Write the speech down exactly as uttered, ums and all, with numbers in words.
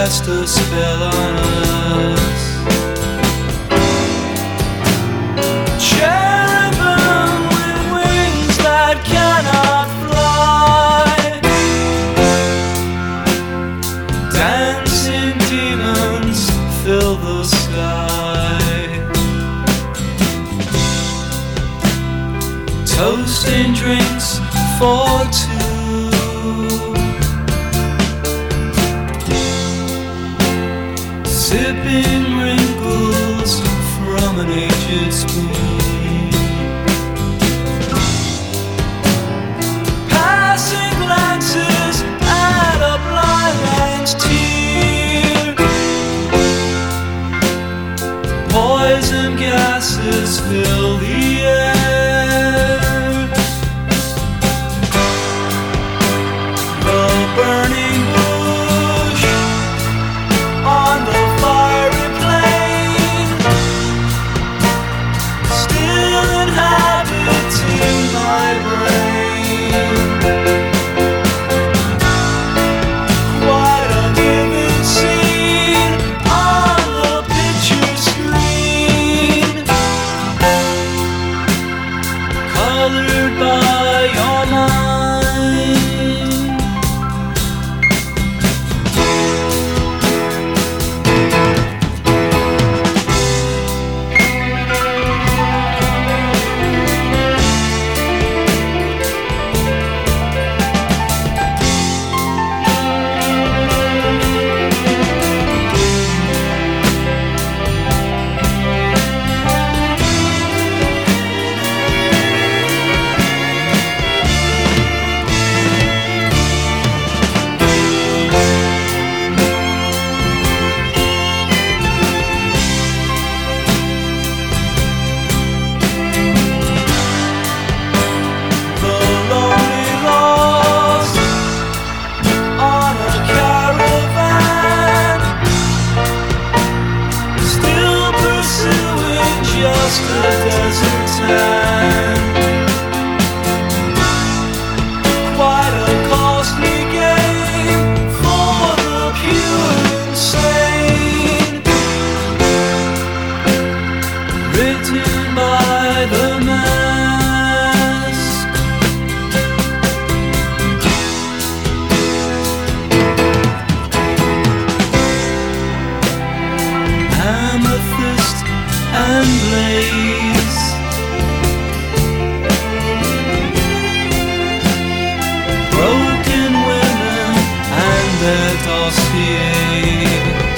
cast a spell on us. Cherubim with wings that cannot fly, dancing demons fill the sky, toasting drinks for two, sipping wrinkles from an aged spoon, passing glances at a blind man's tear, poison gases fill the air, the burning bush on the fiery plain, still inhabiting my brain. Quite a vivid scene on the picture screen, colored by your mind. Just a desert town, quite a costly game for the pure insane, written by the mask. Amethyst and lace, broken women and their dossier,